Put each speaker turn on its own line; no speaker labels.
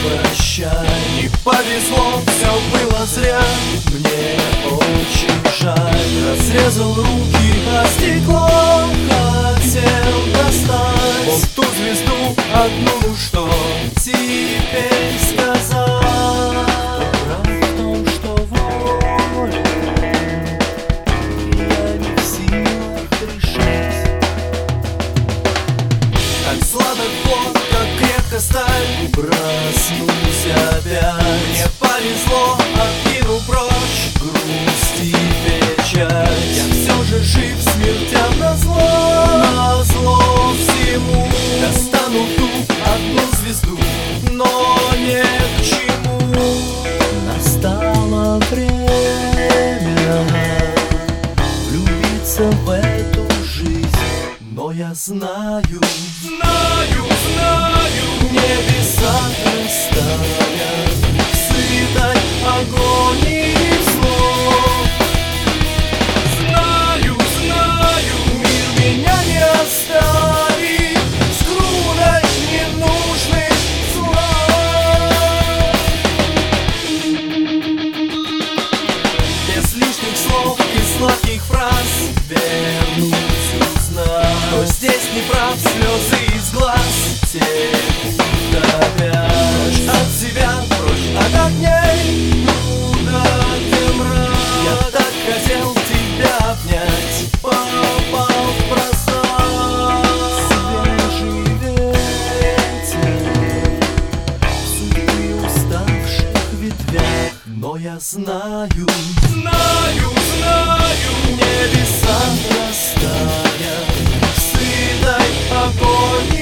прощай. Не повезло, все было зря, мне очень жаль. Разрезал руки, а стекло хотел достать. Вот ту звезду одну, что теперь сказать. Правда в том, что воля я не в силах решить. Как сладок плод, как крепко сталь, проснусь опять. Мне повезло, откину прочь грусть и печаль. Я все же жив, смертям назло всему. Достану ту одну звезду, но не к чему. Настало время влюбиться в эту жизнь, но я знаю, небеса растают в сытой агонии слов. Знаю, мир меня не оставит с грудой ненужных слов. Без лишних слов и сладких фраз вернусь, узнаю, кто здесь не прав, слезы из глаз текут опять. Прочь от себя, прочь от огней, куда ты мрак. Я так хотел тебя обнять, попал в просак. Свежий ветер в судьбе уставших ветвях, но я знаю, небеса растают в сытой агонии.